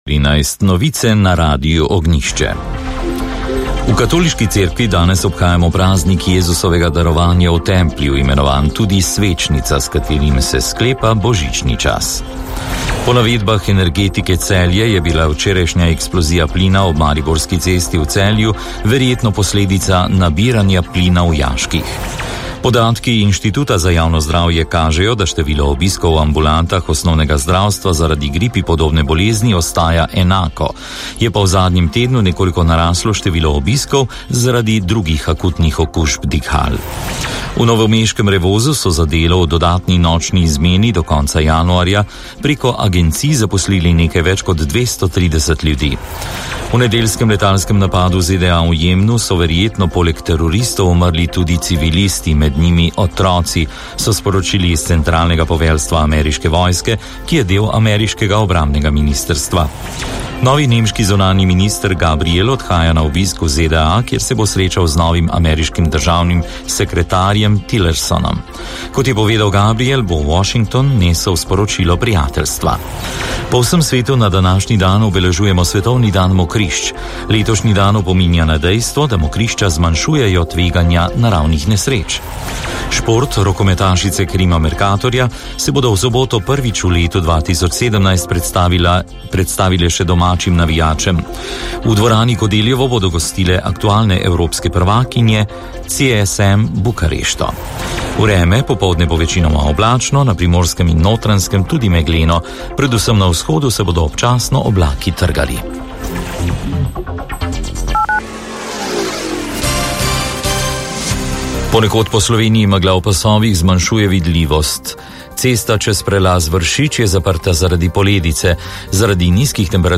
13 novice na Radiu Ognjišče. V katoliški cerkvi danes obhajamo praznik Jezusovega darovanja v templju, imenovan tudi svečnica, s katerim se sklepa božični čas. Po navedbah Energetike Celje je bila včerajšnja eksplozija plina ob Mariborski cesti v Celju verjetno posledica nabiranja plina v jaških. Podatki Inštituta za javno zdravje kažejo, da število obiskov v ambulantah osnovnega zdravstva zaradi gripi podobne bolezni ostaja enako. Je pa v zadnjem tednu nekoliko naraslo število obiskov zaradi drugih akutnih okužb dihal. V novomeškem Revozu so za delo v dodatni nočni izmeni do konca januarja preko agencij zaposlili nekaj več kot 230 ljudi. V nedeljskem letalskem napadu ZDA v Jemnu so verjetno poleg teroristov umrli tudi civilisti, med njimi otroci, so sporočili iz centralnega poveljstva ameriške vojske, ki je del ameriškega obrambnega ministrstva. Novi nemški zunanji minister Gabriel odhaja na obisk v ZDA, kjer se bo srečal z novim ameriškim državnim sekretarjem Tillersonom. Kot je povedal Gabriel, bo Washington nesel sporočilo prijateljstva. Po vsem svetu na današnji dan obeležujemo svetovni dan mokrišč. Letošnji dan opominja na dejstvo, da mokrišča zmanjšujejo tveganja naravnih nesreč. Šport, rokometašice Krima Mercatorja se bodo v soboto prvič v letu 2017 predstavile še domačim navijačem. V dvorani Kodeljevo bodo gostile aktualne evropske prvakinje CSM Bukarešto. Vreme popoldne bo večinoma oblačno, na Primorskem in Notranjskem tudi megleno, predvsem na vzhodu se bodo občasno oblaki trgali. Ponekod po Sloveniji megla v pasovih zmanjšuje vidljivost. Cesta čez prelaz Vršič je zaprta zaradi poledice. Zaradi nizkih temperatur